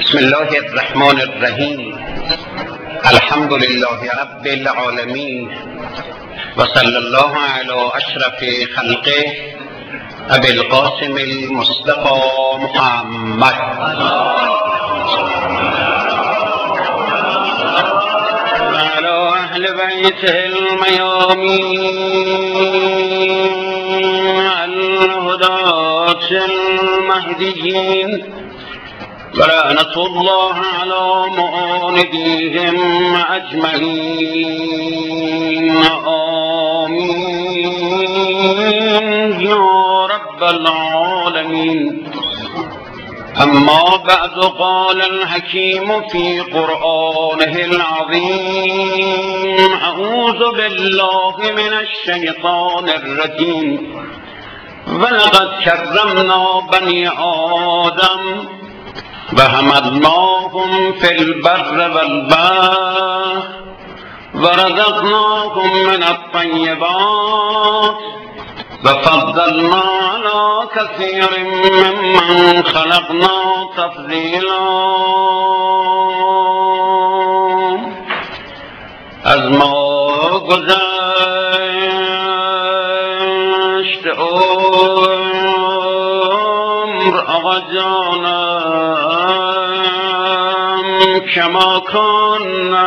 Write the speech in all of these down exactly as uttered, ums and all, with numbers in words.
بسم الله الرحمن الرحیم. الحمد لله رب العالمین و صلی الله علی اشرف خلقه ابی القاسم المصطفى محمد. وعلى اهل بیته المیامین الهداة المهدیین ولعنة الله على معانديهم أجمعين. آمين يا رب العالمين. أما بعد، قال الحكيم في قرآنه العظيم: أعوذ بالله من الشيطان الرجيم. ولقد كرمنا بني آدم وحملناهم في البر والبحر ورزقناهم من الطيبات وفضلنا على كثير ممن خلقنا تفضيلا. از ما گذشت عمر آقا جانم، کما کن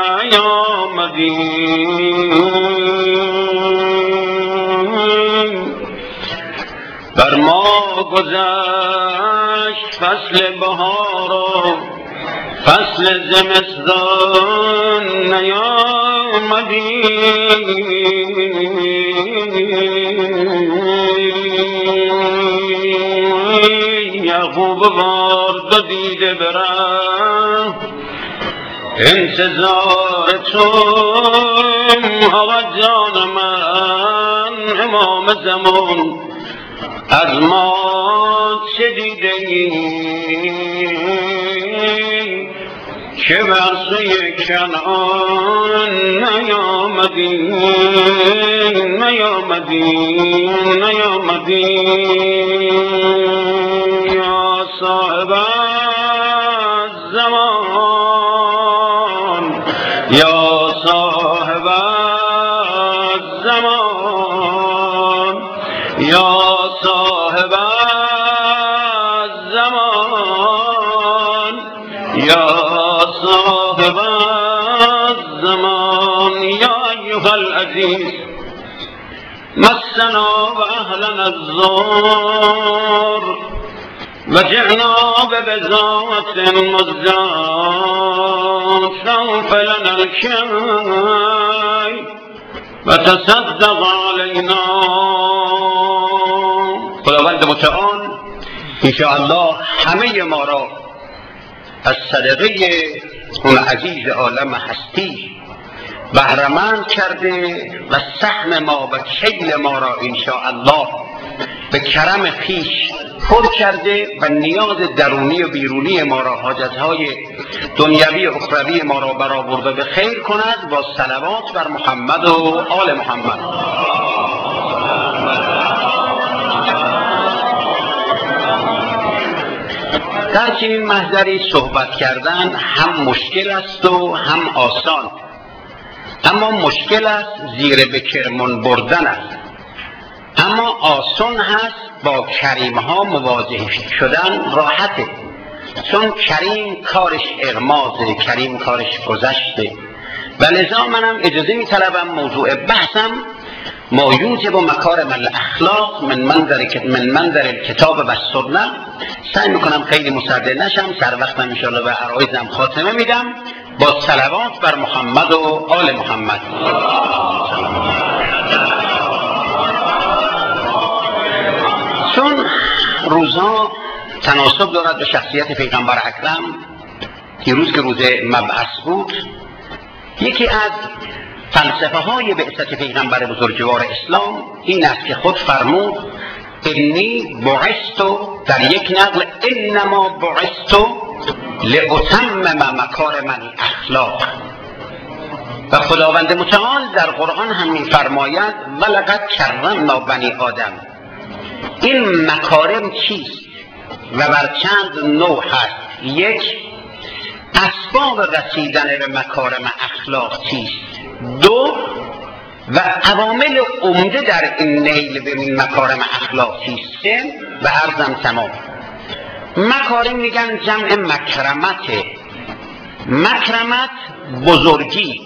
نیامدیم. بر ما گذشت فصل بهار و فصل زمستان نیامدیم. یعقوب وارد و دیده برم انتظار تو آقا جان من، امام زمان از ما چه دیده ای که بر سوی کنعان نیامدی نیامدی نیامدی. یا صاحب الزمان، یا صاحب الزمان، یا صاحب الزمان، یا صاحب الزمان. یا ایها العزیز، مسنا و اهلنا الضر و جئنا ببضاعة مزجاة سوف لنا الكي و تصدق علینا. خداوند متعال انشاءالله همه ما را از صدقه اون عزیز عالم هستی بهره‌مند کرده و سهم ما و کیل ما را انشاءالله به کرم خویش پر کرده و نیاز درونی و بیرونی ما را، حاجتهای دنیوی و اخروی ما را برآورده به خیر کند. با صلوات بر محمد و آل محمد. در چنین محضری صحبت کردن هم مشکل است و هم آسان. اما مشکل است زیر به کرمان بردن است، اما آسان هست با کریم ها مواجه شدن راحته، چون کریم کارش اغماضه، کریم کارش گذشته. و لذا منم اجازه می طلبم موضوع بحثم ما یوجب مکارم الاخلاق من منظر من منظر الکتاب و سنت. سعی میکنم خیلی مصدق نشم، سر وقتم انشاءالله به عرایزم خاتمه میدم با صلوات بر محمد و آل محمد. چون روزها تناسب دارد به شخصیت پیغمبر اکرم، دیروز که روز مبعث بود، یکی از فلسفه های بعثت پیغمبر بزرگوار اسلام این است که خود فرمود انی بعثت، در یک نقل انما بعثت لاتمم مکارم الاخلاق. و خداوند متعال در قرآن هم می‌فرماید ولقد کرمنا بنی آدم. این مکارم چیست و بر چند نوع هست؟ یک، اسباب رسیدن به مکارم اخلاقی است. دو، و عوامل عمده در این نیل به مکارم اخلاقی است. سه، و عرضم تمام. مکارم میگن جمع مکرمته. مکرمت بزرگی.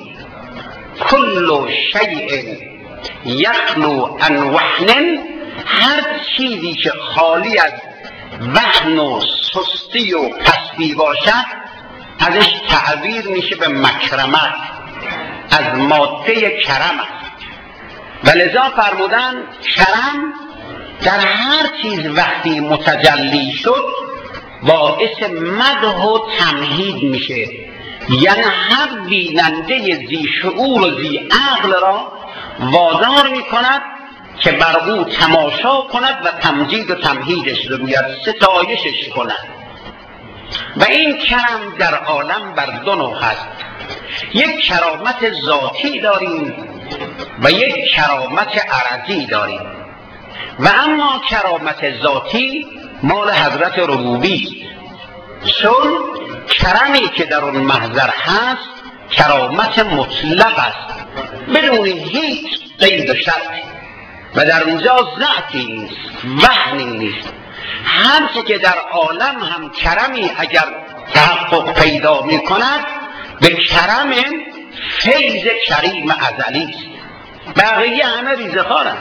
کل شیء یخلو عن وهن، هر چیزی که خالی از وهن و سستی و پستی باشد ازش تعبیر میشه به مکرمت، از ماده کرم است. و لذا فرمودن کرم در هر چیز وقتی متجلی شد باعث مدح و تمهید میشه، یعنی هر بیننده ذی شعور و ذی عقل را وادار میکند که بر او تماشا کند و تمجید و تمهیدش رو بیاد، ستایشش کند. و این کرم در عالم بر دو نوع هست. یک کرامت ذاتی داریم و یک کرامت عرضی داریم. و اما کرامت ذاتی مال حضرت ربوبی است، چون کرمی که در اون محضر هست کرامت مطلق است بدون هیچ قید و شرطی و در اونجا ضعفی نیست، وهنی نیست. هر که در عالم هم کرمی اگر تحقق پیدا می کند به کرم فیض کریم ازلی است. بقیه همه ریزخوارند،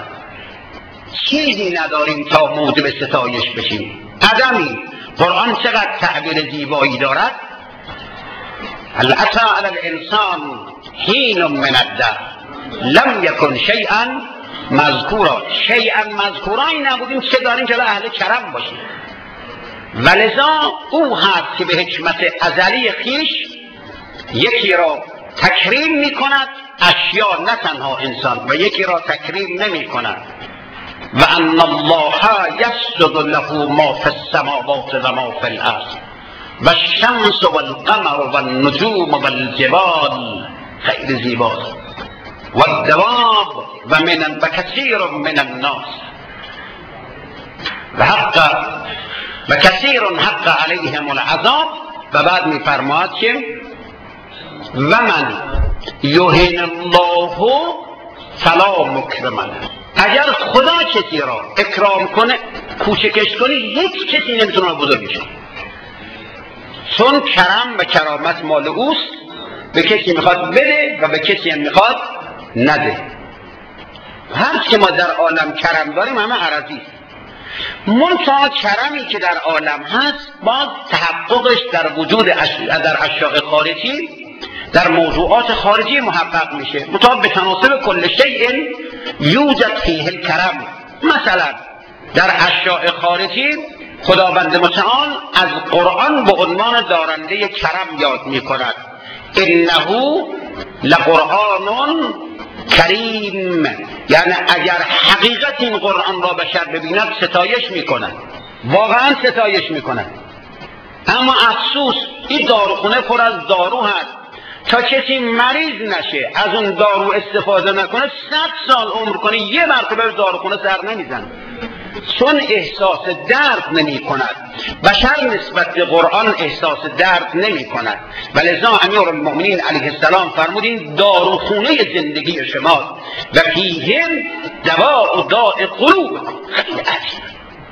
چیزی نداریم تا موجب ستایش بشیم، عدمی. قرآن چقدر تعبیر زیبایی دارد. هل اتی علی الانسان حین من الدهر لم یکن شیئا مذکورا. شیئا مذکورا این نبودیم چه داریم که به اهل کرم باشیم. ولذا او هست که به حکمت ازلی خیش یکی را تکریم می کند، اشیا نه تنها انسان، و یکی را تکریم نمی کند. و ان الله یسجد له ما فی السماوات و ما فی الارض و الشمس و القمر و النجوم و الجبال. خیلی زیباست. و الدواب و من و کثیر من الناس و حق و کثیر حق علیهم العذاب. و بعد میفرماید که و من یهن الله فلا مکرم له. اگر خدا کسی را اکرام کنه، کوچکش کنه، هیچ کسی نمیتونه بزرگش کنه، چون کرم و کرامت مال اوست. به کسی میخواد بده و به کسی هم میخواد نده. هر که ما در عالم کرم داریم همه عرضی است. منتها کرمی که در عالم هست باز تحققش در وجود اش... در اشیاء خارجی، در موضوعات خارجی محقق میشه. مطابق به تناسب کل شیء یوجد فیه الکرم. مثلا در اشیاء خارجی خداوند متعال از قرآن به عنوان دارنده کرم یاد میکند. انه لقرآن کریم، یعنی اگر حقیقت این قرآن را بشر ببیند ستایش میکند، واقعا ستایش میکند. اما افسوس این داروخونه پر از دارو هست، تا کسی مریض نشه از اون دارو استفاده نکنه، صد سال عمر کنه یه مرتبه داروخونه سر نمیزن، چون احساس درد نمی کند. بشر نسبت به قرآن احساس درد نمی کند. ولذا امیرالمؤمنین علیه السلام فرمودین داروخونه زندگی شماست و فیهم دواء داء قلوبکم. خیلی عجیب.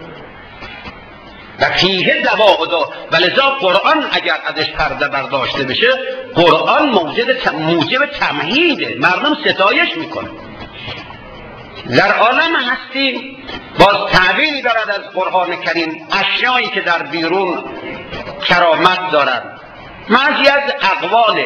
و فیه دواء داء. ولذا قرآن اگر ازش پرده برداشته بشه، قرآن موجب موجب تمهیده، مردم ستایش میکنه. در عالم هستی باز تعبیری دارد از قرآن کریم، اشیایی که در بیرون کرامت دارد. بعضی از اقواله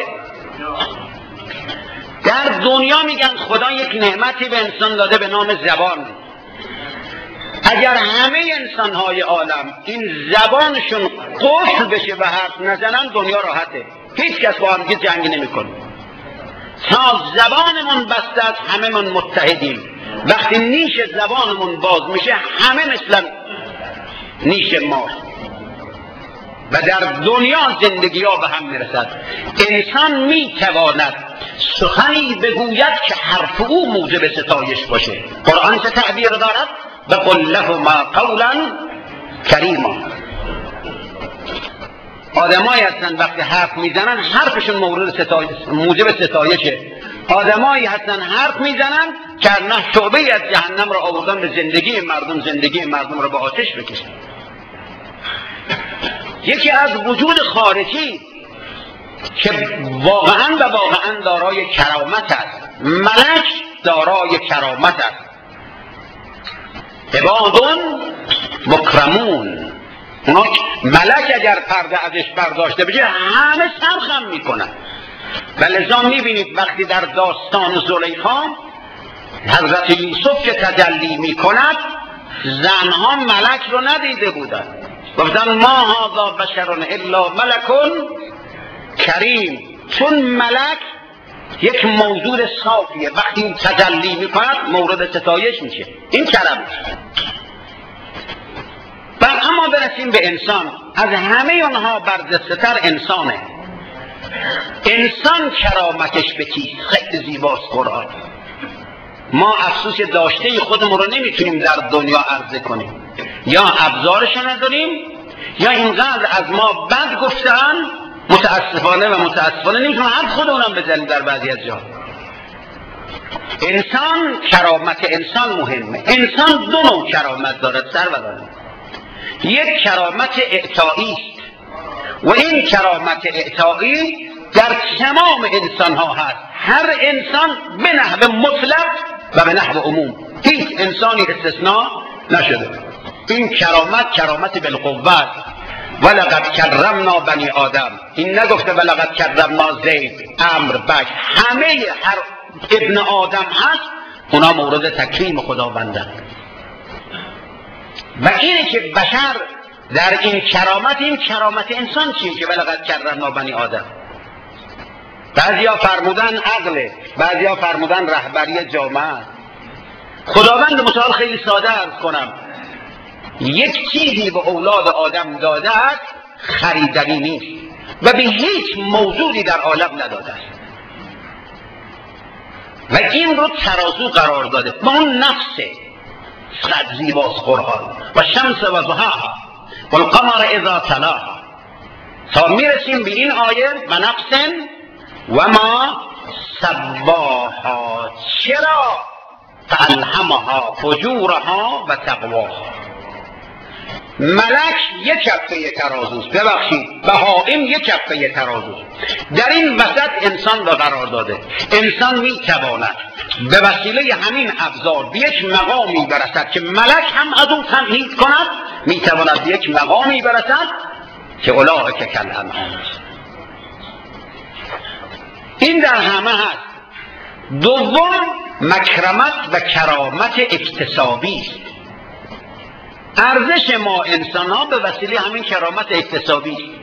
در دنیا میگن خدا یک نعمتی به انسان داده به نام زبان. اگر همه انسانهای عالم این زبانشون قفل بشه و حرف نزنن دنیا راحته، هیچ کس با هم جنگ نمیکنه. تا زبانمون بسته است همه من متحدیم. وقتی نیش زبانمون باز میشه همه مثلا نیش مار و در دنیا زندگی ها به هم میرسد. انسان میتواند سخنی بگوید که حرف او موجب ستایش باشه. قرآن چه تعبیر دارد؟ بقل لهما قولا کریما. آدمایی هستن وقتی حرف میزنن حرفشون مورد ستایش موجب ستایشه. آدمایی هستن حرف میزنن که نه شعبه از جهنم را آوردن به زندگی مردم، زندگی مردم را به آتش بکشن. یکی از وجود خارجی که واقعا و واقعا دارای کرامت است، ملک دارای کرامت است. عبادون مکرمون، اونا ملک اگر پرده ازش برداشته بشه همه سرخم میکنن. و لذا میبینید وقتی در داستان زلیخا حضرت یوسف که تجلی میکند زنها ملک رو ندیده بودن، گفتن ما هذا بشر الا ملک کریم، چون ملک یک موجود صافیه وقتی تجلی میکند مورد ستایش میشه. این کرم. و اما برسیم به انسان. از همه اونها برجسته‌تر انسانه. انسان کرامتش به چیست؟ خیلی زیباست قرآن. ما افسوس داشته خودمون رو نمیتونیم در دنیا عرضه کنیم، یا ابزارش نداریم یا اینقدر از ما بد گفتن متاسفانه و متاسفانه نمیتونیم حد خودمونم بزنیم در بعضی از جا. انسان، کرامت انسان مهمه. انسان دو نوع کرامت دارد سروران. یک کرامت اعطایی است و این کرامت اعطایی در تمام انسان ها هست، هر انسان به نحو مطلق و به نحو عموم، هیچ انسانی استثناء نشده. این کرامت کرامت بالقوت. ولقد کرمنا بنی آدم، این نگفته ولقد کرمنا زید، امر، بک، همه هر ابن آدم هست اونا مورد تکریم خداوندن. و اینه که بشر در این کرامت، این کرامت انسان چیه که ولقد کرمنا بنی آدم؟ بعضیا فرمودن عقله، بعضیا فرمودن رهبری جامعه. خداوند متعال خیلی ساده عرض کنم، یک چیزی به اولاد آدم داده است خریدنی نیست و به هیچ موجودی در عالم نداده است و این رو ترازو قرار داده با اون نفسه. صد زیباست قرآن. و شمس و ضحاها و القمر اذا تلاها، تا میرسیم به این آیه و نفس و ما سواها، چرا فالهمها فجورها و تقواها. ملک یک کفه ترازوست، ببخشید بهائم یک کفه ترازوست. در این وسط انسان را قرار داده. انسان میتواند به وسیله همین ابزار به یک مقامی برسد که ملک هم از او تمهید کند، میتواند به یک مقامی برسد که اولئک کالانعام است. این در همه هست. دوم، مکرمت و کرامت اکتسابی است. ارزش ما انسان ها به وسیله همین کرامت اکتسابی است.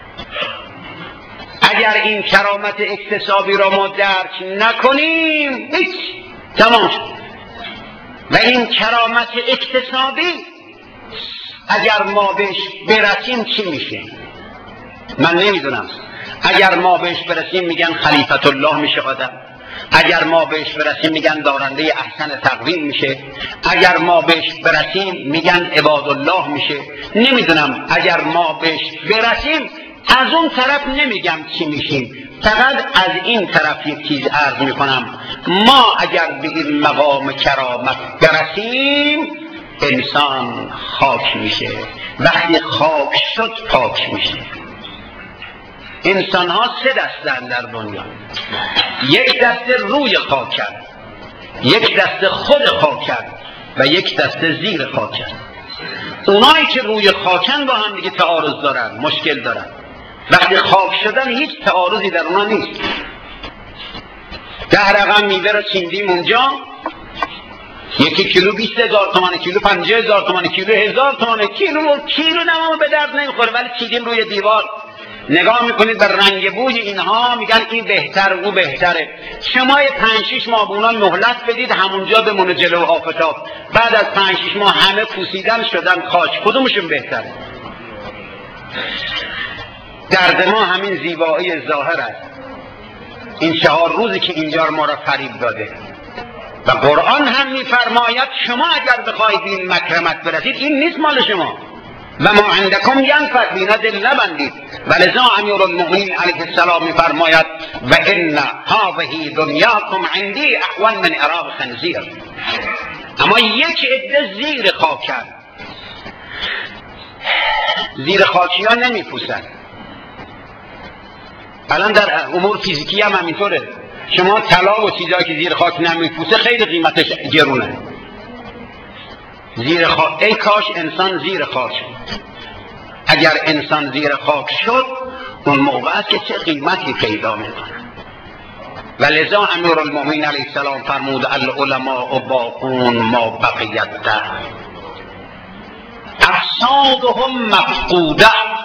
اگر این کرامت اکتسابی را ما درک نکنیم هیچ، تمام شد. و این کرامت اکتسابی اگر ما بهش برسیم چی میشه؟ من نمیدونم. اگر ما بهش برسیم میگن خلیفت الله میشه آدم، اگر ما بهش برسیم میگن دارنده احسن تقویم میشه، اگر ما بهش برسیم میگن عباد الله میشه. نمیدونم. اگر ما بهش برسیم از اون طرف نمیگم چی میشیم، فقط از این طرف یک چیز عرض میکنم. ما اگر به این مقام کرامت برسیم انسان خاک میشه. وقتی خاک شد پاک میشه. انسان ها سه دستن در دنیا. یک دسته روی خاکن، یک دسته خود خاکن و یک دسته زیر خاکن. اونایی که روی خاکن با هم دیگه تعارض دارن، مشکل دارن. وقتی خاک شدن هیچ تعارضی در اونا نیست. ده رقم میوه رو چیندیم اونجا، یکی کیلو بیست هزار تومن، کیلو پنجاه هزار تومن، کیلو هزار تومن، کیلو کیلو نمامو به درد نمیخوره، ولی چیدیم روی دیوار. نگاه میکنید به رنگ بوی اینها میگن این بهتر او بهتره. شما پنج شش ماه به اونا مهلت بدید همونجا بمونه جلو آفتاب. بعد از پنج شش ماه همه پوسیدن شدن خاک. کدومشون بهتره؟ درد ما همین زیبایی ظاهر است. این چهار روزی که اینجا ما را فریب داده و قرآن هم میفرماید شما اگر بخواید این مکرمت برسید این نیست مال شما. و ما عندکم ینفد، بینا دل نبندید. ولذا امیرالمؤمنین علیه السلام میفرماید و ان هذه دنیاکم عندی اهون من عراق خنزیر. اما یک عده زیر خاکن، زیر خاکی ها نمی پوسن. الان در امور فیزیکی هم همینطوره، شما طلا و چیزایی که زیر خاک نمی پوسه خیلی قیمتش گرونه. زیر خاک، ای کاش انسان زیر خاک شد. اگر انسان زیر خاک شد اون موقع است که چه قیمتی پیدا میکنه. ولذا امیرالمؤمنین علیه السلام فرمود العلماء باقون ما بقیت دهر، اجسادهم مفقوده،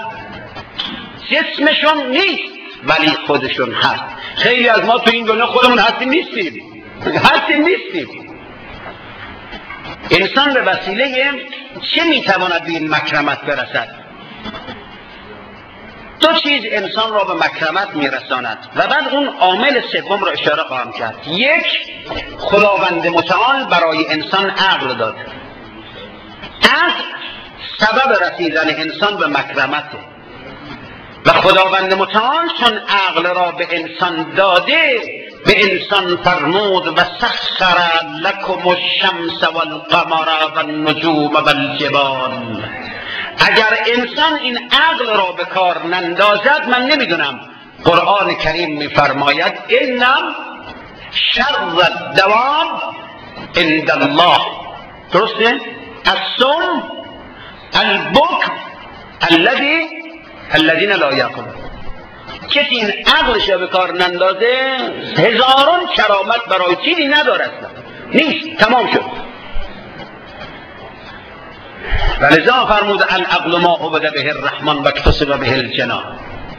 جسمشون نیست ولی خودشون هست. خیلی از ما تو این دنیا خودمون هستیم نیستیم، هستیم نیستیم. انسان به وسیله چه میتواند به این مکرمت برسد؟ دو چیز انسان را به مکرمت میرساند و بعد اون عامل سوم را اشاره خواهم کرد. یک، خداوند متعال برای انسان عقل داد. عقل سبب رسیدن انسان به مکرمته و خداوند متعال چون عقل را به انسان داده به انسان فرمود و سخر لکم الشمس والقمر والنجوم والجبال. اگر انسان این عقل را به کار نندازد، من نمیدونم، قرآن کریم میفرماید انم شر الدواب عند الله، درسته؟ الصم البکم الذی الذین لا یعقلون. کسی این عقلش را به کار نندازه هزاران کرامت برای چیزی ندارد، نیست، تمام شد. ولذا فرمود العقل ما عبد به الرحمن و اکتسب به الجنان.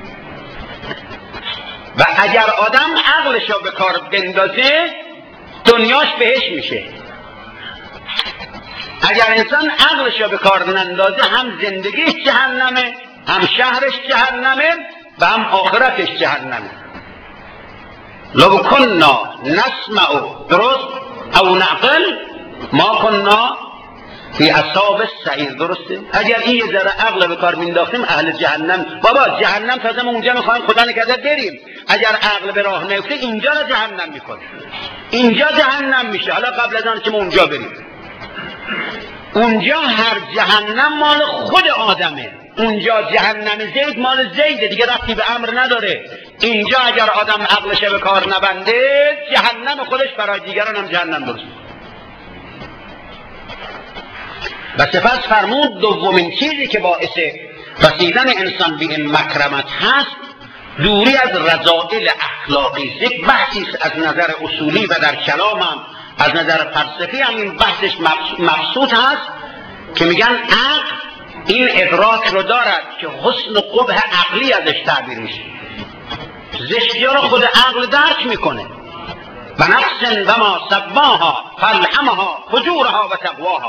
و اگر آدم عقلش را به کار بندازه دنیاش بهش میشه. اگر انسان عقلش را به کار نندازه هم زندگیش جهنمه، هم شهرش جهنمه و هم آخرتش جهنمه. لو کننا نسمع، درست، او نعقل ما کننا فی اصحاب السعیر، درسته؟ اگر این یه ذره عقل به کار مینداختیم اهل جهنم، بابا جهنم تازه ما اونجا میخوایم خدا نکرده بریم. اگر عقل به راه نیفته اینجا را جهنم میکنه، اینجا جهنم میشه. حالا قبل از آن که ما اونجا بریم، اونجا هر جهنم مال خود آدمه. اونجا جهنم زید مال زیده دیگه، ربطی به امر نداره. اینجا اگر آدم عقلش به کار نبنده جهنم خودش برای دیگران هم جهنم درست. و سپس فرمود دومین چیزی که باعث رسیدن انسان به این مکرمت هست دوری از رذائل اخلاقی. یک بحثی از نظر اصولی و در کلام هم از نظر فلسفی هم این بحثش مبسوط هست که میگن عقل این ادراک رو دارد که حسن و قبح عقلی ازش تعبیر میشه. زشتی رو خود عقل درک میکنه. و نفس و ما سواها فالهمها فجورها و تقواها.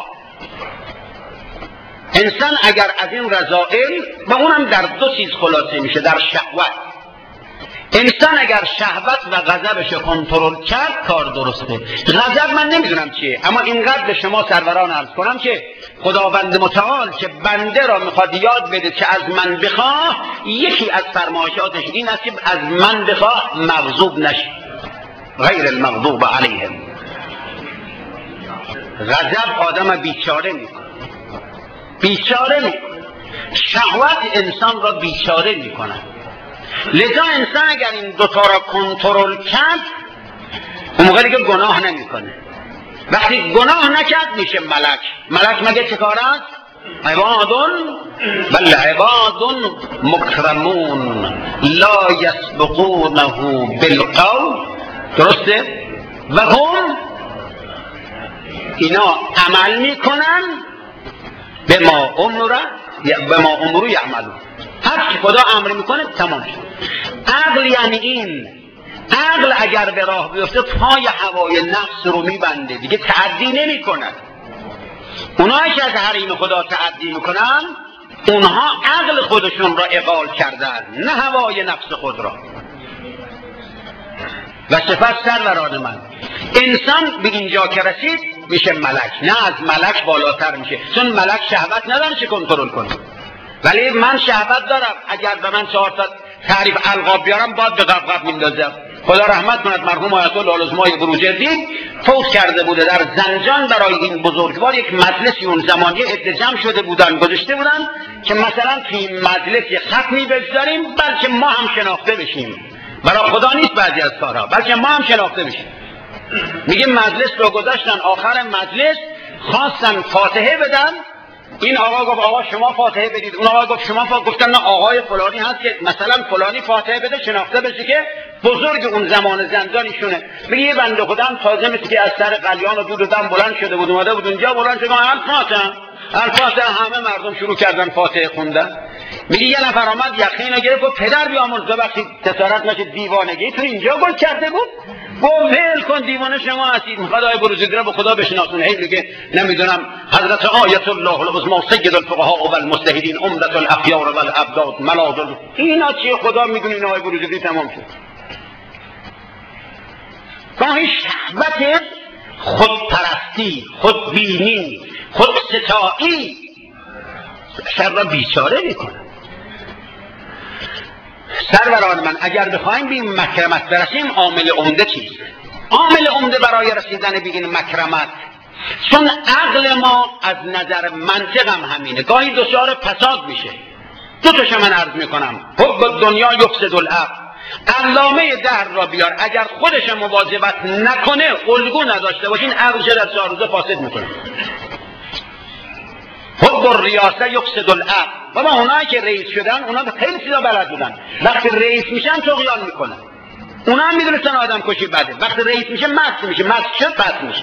انسان اگر از این رذائل، و اونم در دو چیز خلاصه میشه، در شهوت. انسان اگر شهوت و غضبش رو کنترل کرد کار درسته. غضب من نمیدونم چیه، اما اینقدر به شما سروران عرض کنم که خداوند متعال که بنده را میخواد یاد بده که از من بخواه، یکی از فرمایشاتش این است که از من بخواه مغضوب نشی، غیر المغضوب علیهم. غضب آدم بیچاره میکنه، بیچاره میکنه. شهوت انسان را بیچاره میکنه. لذا انسان اگر این دوتا را کنترل کرد اون موقع دیگه گناه نمیکنه. وقتی گناه نکرد میشه ملک. ملک مگه چه کار است؟ عبادون بل عبادون مکرمون لا یسبقونه بالقول، درسته؟ و هم اینا عمل میکنن به ما امره به ما امرو یعملون. هر چی خدا امر میکنه تمام شد. عقل یعنی این. عقل اگر به راه بیفته پای هوای نفس رو میبنده، دیگه تعدی نمی کند. اونایی که از حریم خدا تعدی میکنن اونها عقل خودشون را اغال کردن، نه هوای نفس خود را. و سپس سروران من، انسان به اینجا که رسید میشه ملک، نه از ملک بالاتر میشه، چون ملک شهوت نداره چه کنترل کنه. ولی من شهوت دارم، اگر به من چهار تا تعریف القاب بیارم باید به قبقب میندازم. خدا رحمت کند مرحوم آیت الله العظمای بروجردی فوت کرده بوده، در زنجان برای این بزرگوار یک مجلسی اون زمانی عده جمع شده بودن، گذاشته بودن که مثلا توی این مجلس یک ختمی بگذاریم بلکه ما هم شناخته بشیم. برای خدا نیست بعضی از کارها، بلکه ما هم شناخته بشیم. میگه مجلس رو گذاشتن، آخر مجلس خواستن فاتحه بدن. این آقا گفت آقا شما فاتحه بدید، اون آقا گفت شما فاتحه. گفتن نه آقای فلانی هست که مثلا فلانی فاتحه بده، شناخته بشه که بزرگ اون زمان زندان ایشونه. میگه یه بنده خودم تازه مثل که از سر قلیان و دود و دم بلند شده بود، اومده بود اونجا، بلند شده الفاتحه الفاتحه، همه مردم شروع کردن فاتحه خوندن. میگه یه نفر آمد یقین رو گرفت و پدر بیامرز ببخشید تسارت نشه دیوانگی تو اینجا گل کرده بود. گفت ول کن دیوانه شما هستید، میخواد آیه بروجردی رو به خدا بشناسونه. هی میگه نمیدونم حضرت آیت الله العظمی سید الفقهاء و المجتهدین عمدة الاخیار و الابداد ملاذ. اینا چیه خدا میدونه؟ این آیه بروجردی تمام شد. گاهی شهوت خودپرستی، خودبینی، خودستایی شر را بیچاره میکنه. سروران من اگر بخوایم به این مکرمت برسیم، عامل عمده چیست؟ عامل عمده برای رسیدن به این مکرمت، چون عقل ما از نظر منطق هم همینه، گاهی دچار فساد میشه. دو تاش من عرض میکنم. حب دنیا یفسد العقل. علامه دهر را بیار، اگر خودش مواظبت نکنه، الگو نداشته باشین، عقلش در چهار روزه فاسد میکنه. حب الریاسه یفسد العقل. بابا اونایی که رئیس شدن اونا خیلی چیزا بلد بودن، وقتی رئیس میشن طغیان میکنن. اونا هم میدونستن آدم کشی بده، وقتی رئیس میشه مست میشه، مست شد پس میشه.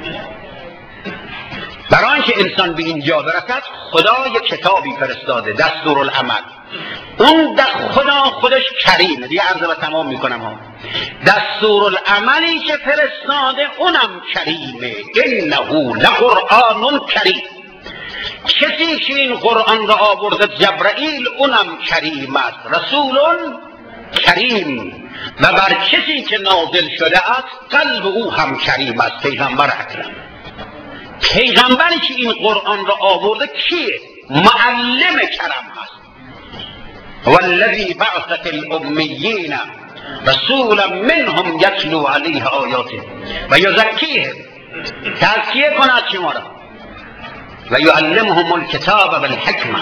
برای اینکه انسان به اینجا برسد، خدا یک کتابی فرستاده، دستورالعمل. اون در خدا خودش کریمه. دیگه عرض و تمام میکنم ها. دستورالعملی که فرستاده اونم کریمه. انه لقرآن کریم. کسی که این قرآن را آورده جبرائیل اونم کریم است، رسول کریم. و بر کسی که نازل شده است قلب او هم کریم است، پیغمبر اکرم. پیغمبری که این قرآن را آورده کیه؟ معلم کرم هست. والذی بعث فی الامیین رسولا منهم یتلو علیه آیاته و یزکیهم، تزکیه کند شما را، و یعلمهم الکتاب والحکمه.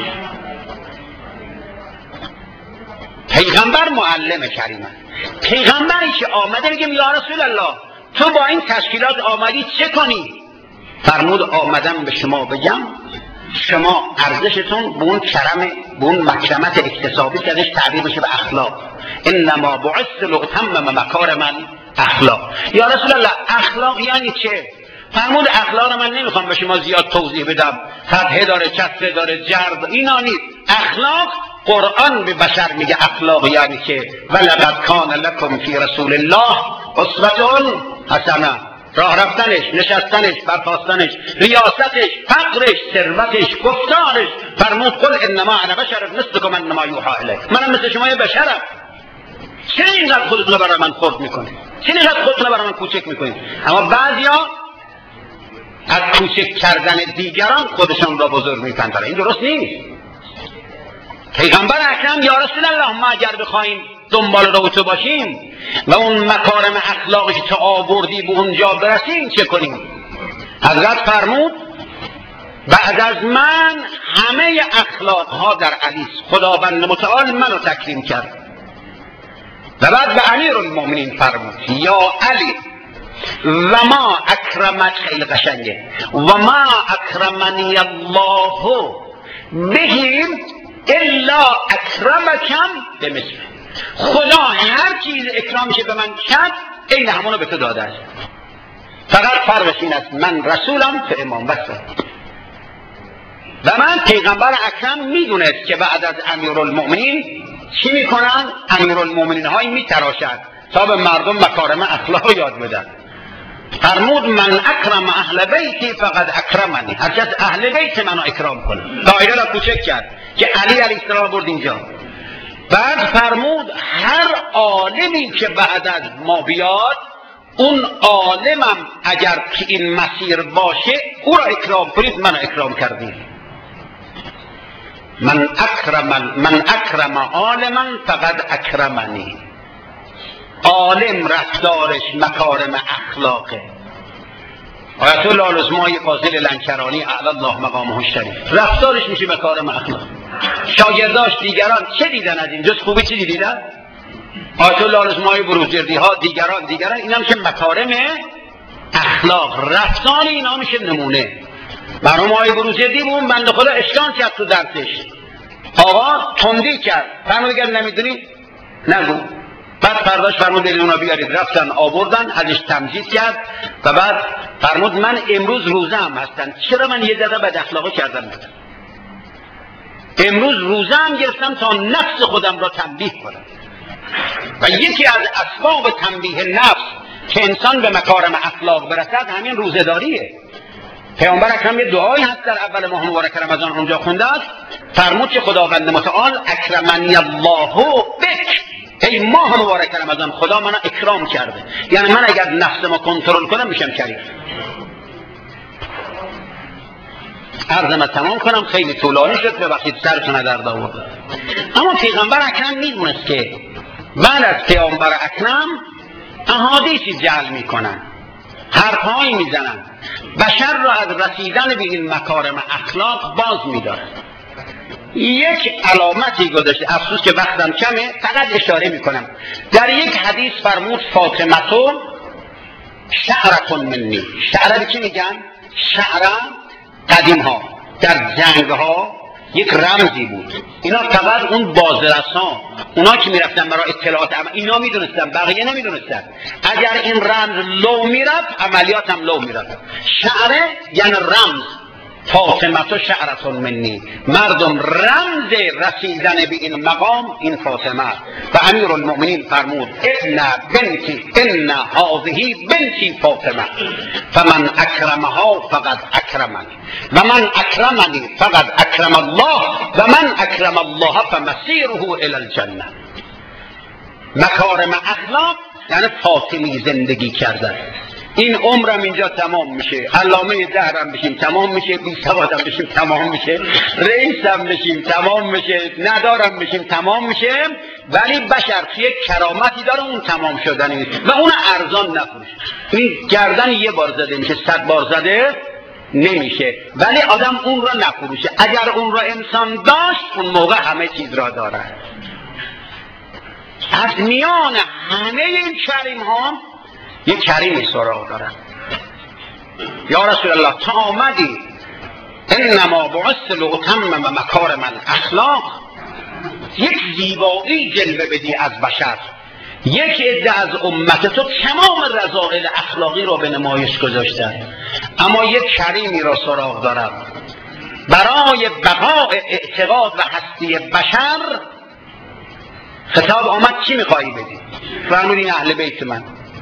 پیغمبر معلم کریمه. پیغمبری که آمده میگه یا رسول الله تو با این تشکیلات آمدی چه کنی؟ فرمود آمدم به شما بگم شما ارزشتون به اون کرم، به اون مکرمت اکتسابی که ازش تعبیر بشه به اخلاق. انما بعثت لاتمم مکارم اخلاق. یا رسول الله اخلاق یعنی چه؟ فرمود اخلاق من نمیخوام به شما زیاد توضیح بدم، فتحه داره، کسره داره، جرد، اینا نیست. اخلاق قرآن به بشر میگه اخلاق یعنی که ولقد کان لکم فی رسول الله اسوة حسنه. راه رفتنش، نشستنش، برخاستنش، ریاستش، فقرش، ثروتش، گفتارش. فرمود قل انما انا بشر مثلکم انما یوحی الی. منم مثل شما یه بشرم. چه اینقدر خودتون رو برای من خرد میکنید؟ چه اینقدر خودتون رو برای من کوچک میکنید؟ اما بعضیا از کوچک کردن دیگران خودشان را بزرگ میپندارن. این درست نیست. پیغمبر اکرم یا رسول الله ما اگر بخوایم دنبال رو تو باشیم و اون مکارم اخلاقی که تو آوردی به اونجا برسیم چه کنیم؟ حضرت فرمود بعد از من همه اخلاق ها در علی، خداوند متعال منو تکریم کرد. و بعد به امیرالمومنین فرمود یا علی و ما اکرمت، خیلی قشنگه، و ما اکرمنی الله بهم الا اکرمکم بمثله. خدا هر چیز اکرام که به من کرد این همونو به تو داده است. فقط فرقش این است من رسولم تو امام بسه. و من پیغمبر اکرم میدونست که بعد از امیرالمومنین چی میکنن؟ امیرالمومنین هایی میتراشد تا به مردم مکارم اخلاق یاد بدن. فرمود من اکرم اهل بیتی فقد اکرمنی. هر کس اهل بیت منو اکرام کنه. دایره را کوچک کرد که علی علیه السلام برد اینجا. بعد فرمود هر عالمی که بعد از ما بیاد اون عالمم اگر که این مسیر باشه او را اکرام کنید، منو اکرام کردید. من اکرم من اکرم عالما فقد اکرمنی. عالم رفتارش مکارم اخلاقه. آیت الله العظمای فاضل لنکرانی اعلی الله مقامه الشریف رفتارش میشه مکارم اخلاق. شاگرداش دیگران چه دیدن از این جز خوبی؟ چی دیدن؟ آیت الله العظمای بروجردی ها دیگران دیگران اینا میشه مکارم اخلاق. رفتار اینا میشه نمونه. مرحوم آقای بروجردی بون بنده خدا اشکال کرد تو درسش، آقا تندی کرد، فرمود اگر نمیدونی نگو. بعد فرداش فرمود اونا بیارید، رفتن آوردن، ازش تمجید کرد و بعد فرمود من امروز روزه هم هستن، چرا من یه دقیقه بد اخلاقی کردم بودم؟ امروز روزه هم گرفتم تا نفس خودم را تنبیه کنم. و یکی از اسباب تنبیه نفس که انسان به مکارم اخلاق برسد همین روزه‌داریه. پیامبر اکرم یه دعایی هست در اول ماه مبارک رمضان اونجا خونده است، فرمود که خداوند متعال اکرمنی الله بک، ای ماه مبارک رمضان خدا منو اکرام کرده، یعنی من اگر نفسمو کنترل کنم میشم کریم. عرضم تمام کنم، خیلی طولانی شد، ببخشید سرتون درد آوردم. اما پیغمبر اکرم میدونست که بعد از پیامبر اکرم احادیثی جعل میکنن، حرفهایی میزنن، بشر را از رسیدن به این مکارم اخلاق باز میدارن. یک علامتی گذاشته، افسوس که وقتم کمه، فقط اشاره میکنم. در یک حدیث فرمود فاطمه شعرتون منی. شعره چی میگن؟ شعره قدیم ها در جنگ ها یک رمزی بود. اینا فقط اون بازرسان، اونا که میرفتن برای اطلاعات عمل، اینا میدونستن، بقیه نمیدونستن. اگر این رمز لو میرفت عملیات هم لو میرفت. شعره یعنی رمز. فاطمه شعرتون منی، مردم رمز رسیدن به این مقام این فاطمه. و امیر المؤمنین فرمود ان بنتی ان هذه بنتی فاطمه فمن اکرمها فقد اکرمنی و من اکرمنی فقد اکرم الله و من اکرم الله فمسیره الی الجنه. مکارم اخلاق یعنی فاطمی زندگی کردن. این عمرم اینجا تمام میشه، علامه دهرم بشیم تمام میشه، بی سوادم بشیم تمام میشه، رئیسم بشیم تمام میشه، ندارم بشیم تمام میشه. ولی بشر یک کرامتی داره اون تمام شدنی و اون ارزان نفروشه. این گردن یه بار زده میشه، صد بار زده نمیشه، ولی آدم اون را نفروشه. اگر اون را انسان داشت اون موقع همه چیز را داره. از میان همه این کریم ها یک کریمی سراغ دارن. یا رسول الله تا آمدی انما بعثت لاتمم مکارم الاخلاق، یک زیبایی جلوه بدی از بشر، یک عده از امت تو تمام رذائل اخلاقی را به نمایش گذاشتن، اما یک کریمی را سراغ دارن برای بقاء اعتقاد و هستی بشر. خطاب آمد چی میخوایی بدی؟ فرمود این اهل بیت من.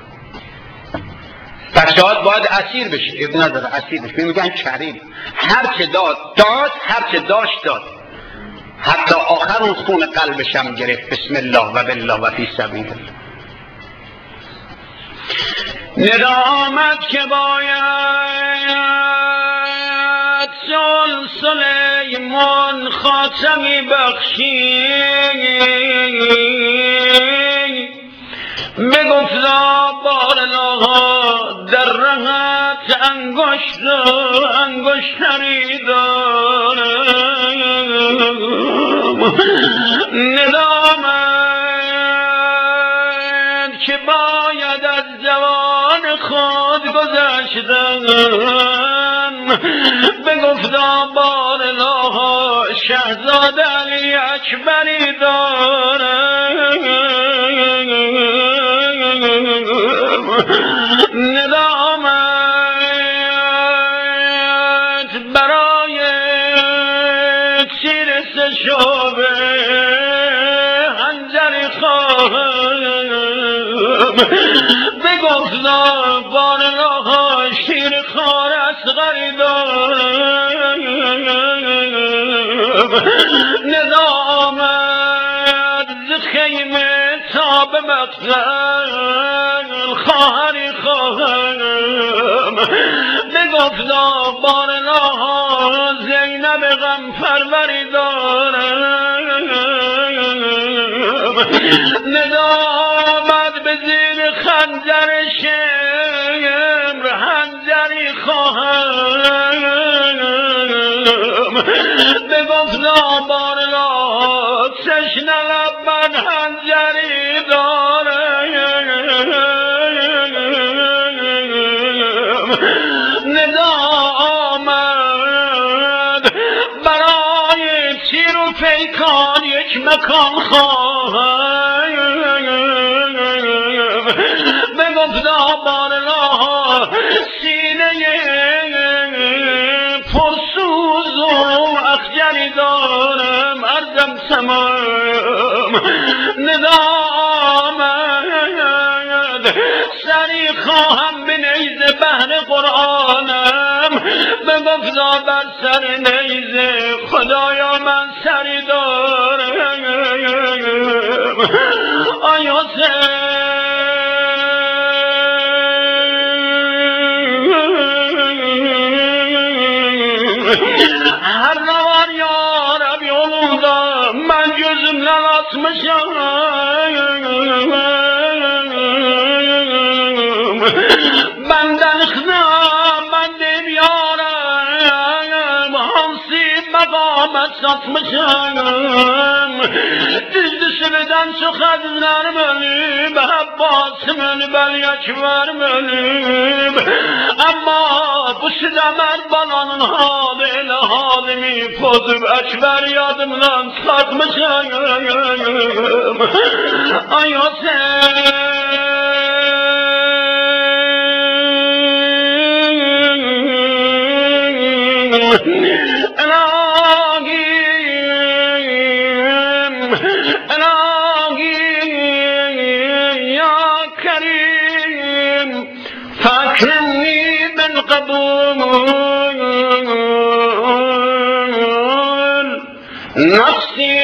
بچه‌ها باید اسیر بشه، ابن نداره اسیر بشه، میگن کریم، هر چه داد داد، هر چه داشت داد، حتی آخر اون خون قلبشم گرفت. بسم الله و بالله و فی سبیل الله. ندامت که باید سلیمان خاتمی بخشی، بگفتا بارلاها در رهت انگشت انگشتری دارم. ندامت که باید از جوان خود گذشتن، بگفتا بارلاها شهزاده علی اکبری دارم. ندامت برای تیر سشابه هنجری خواهم، بگفتا بارلاها شیر خار اصغری دارم. ندامت ز خیمه تا به مقتل خواهری خواهم، بگفتا بارلاها زینب لب غم پروری دارم، ندامت به زیر خنجر شمر حنجری خواهم، بگفتا بارگاه چشم لب من حنجری دارم، ندامت برای تیر و پیکان یک مکان خواهم، بگفتا بارگاه سینه پرسوز و اخجری دارم، ارزم تمام ندامت سری خواهم به نیزه بهر قرآنم، بگفتا بر سر نیزه خدایا من سری دارم. آیا هر نوار یا رب یولودا من gözüm lalatmışım، benden xınam bendim yarım hansı makamet satmışım, düzdü sürüden çok edinlerim ölüm, Abbasımın belgeç vermelim, ama bu sidemer balanın hali ile halimi pozup ekber yadımdan satmışım. Ay o sen Elahim, Elahim ya Kerim, fakirni ben kabul nafsi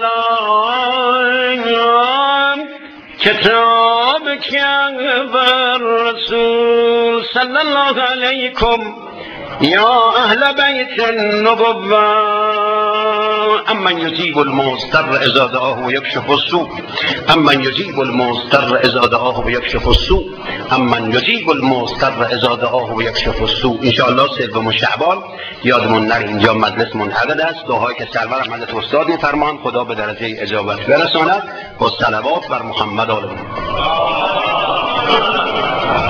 alayim kitabke ve Resul sallallahu aleykum يا أهل بيت النبوة أمن يجيب المضطر إذا دعاه ويكشف السوء، أمن يجيب المضطر إذا دعاه ويكشف السوء، أمن يجيب المضطر إذا دعاه ويكشف السوء. إن شاء الله سوم شعبان یادمون نره اینجا مجلس منعقد است. دعایی که سرور حضرت استاد می‌فرمایند خدا به درجه اجابت برساند با صلوات بر محمد آل محمد.